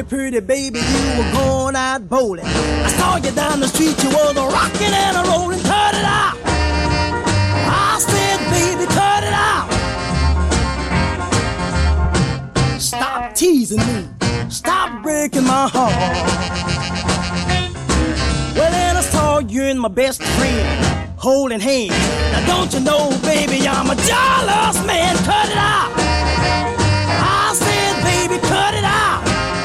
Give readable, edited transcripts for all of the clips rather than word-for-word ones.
pretty baby, you were going out bowling. I saw you down the street, you was a rocking and a rolling. Cut it out. I said, baby, cut it out. Stop teasing me. Stop breaking my heart. Well, then I saw you and my best friend holding hands. Now don't you know, baby, I'm a jealous man. Cut it out. I said, baby, cut it out.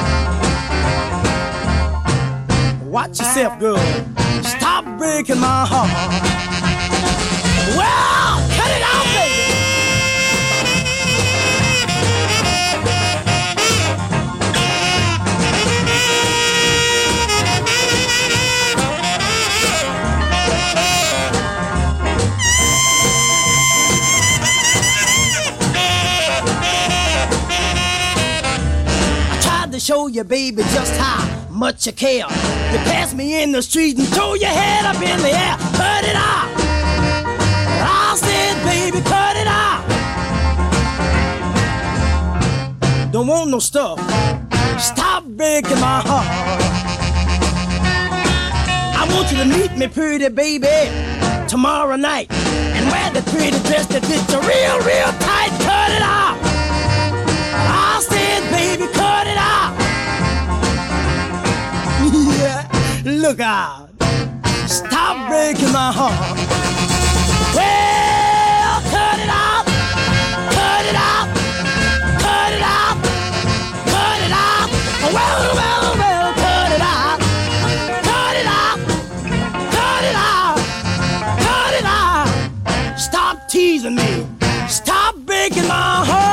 Watch yourself, girl. Stop breaking my heart. Well, cut it out, baby. Show you, baby, just how much you care. You passed me in the street and threw your head up in the air. Cut it out. I said, baby, cut it out. Don't want no stuff. Stop breaking my heart. I want you to meet me, pretty baby, tomorrow night, and wear the pretty dress that fits you real, real tight. Cut it out. I said, baby, cut it out. Yeah, look out. Stop breaking my heart. Well, cut it out. Cut it out. Cut it out. Cut it out. Well, well, well, cut it out. Cut it out. Cut it out. Cut it out. Stop teasing me. Stop breaking my heart.